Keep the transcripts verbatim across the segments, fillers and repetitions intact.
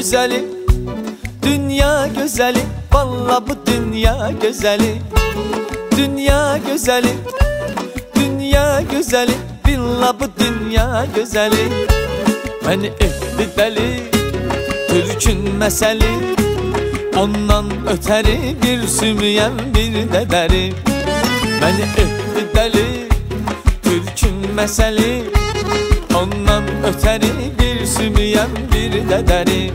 güzeli, dünya güzeli, vallahi bu dünya güzeli. Dünya güzeli, dünya güzeli, billahi bu dünya güzeli. Beni etdi deli, Türk'ün meseli, ondan öteri bir sümüyen bir de deri. Beni etdi deli, Türk'ün meseli, ondan öteri bir sümüyen bir de deri.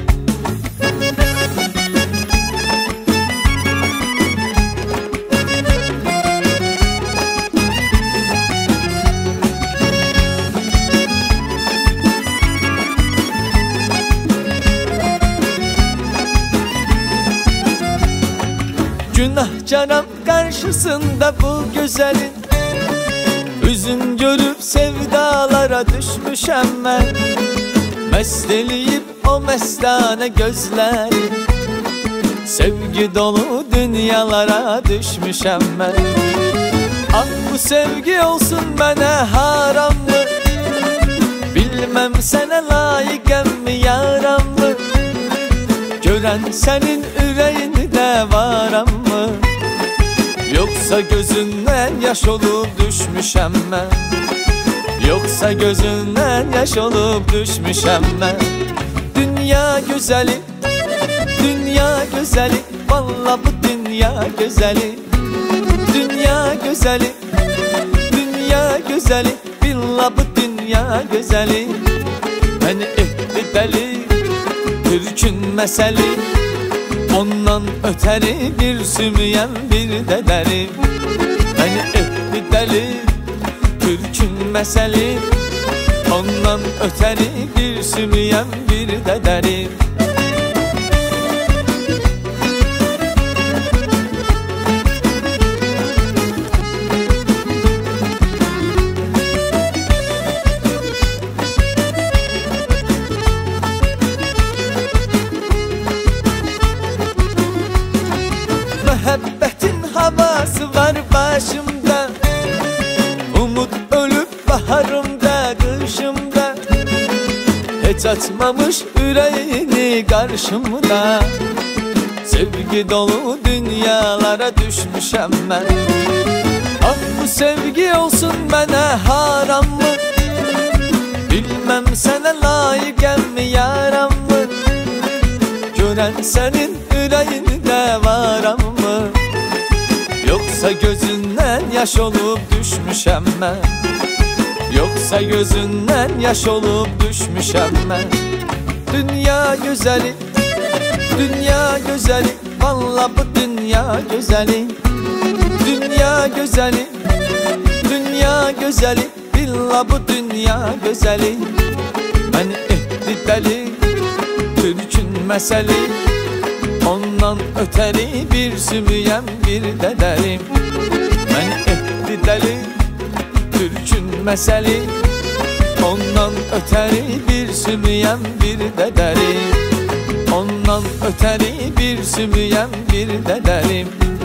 Günah canım karşısında bu güzelin, üzüm görüp sevdalara düşmüşem ben. Mesteleyip o mestane gözler, sevgi dolu dünyalara düşmüşem ben. Ah bu sevgi olsun bana haram mı? Bilmem sana layık mi yaram mı? Gören senin yüreğinde varam mı? Yoksa gözünden yaş olup düşmüşem ben. Yoksa gözünden yaş olup düşmüşem ben. Dünya güzeli, dünya güzeli, vallahi bu dünya güzeli. Dünya güzeli, dünya güzeli, billahi bu dünya güzeli. Beni etti deli, Türk'ün meseli, ondan öteri bir sümüyen bir de deri. Beni etti deli, Türk'ün meseli, ondan öteri bir sümüyen bir de deri. Muhabbetin havası var başımda, umut ölüp baharımda kışımda. Hiç açmamış yüreğini karşımda, sevgi dolu dünyalara düşmüşem ben. Ah bu sevgi olsun bana haram mı? Bilmem sana layık mi yaram mı? Gören senin yüreğinde varam mı? Yoksa gözünden yaş olup düşmüşem ben. Yoksa gözünden yaş olup düşmüşem ben. Dünya güzeli, dünya güzeli, vallahi bu dünya güzeli. Dünya güzeli, dünya güzeli, billahi bu dünya güzeli. Beni etti deli, Türk'ün meseli, ondan öteri bir sümüyen bir de derim. Beni etti deli, Türk'ün meseli, ondan öteri bir sümüyen bir de derim. Ondan öteri bir sümüyen bir de derim.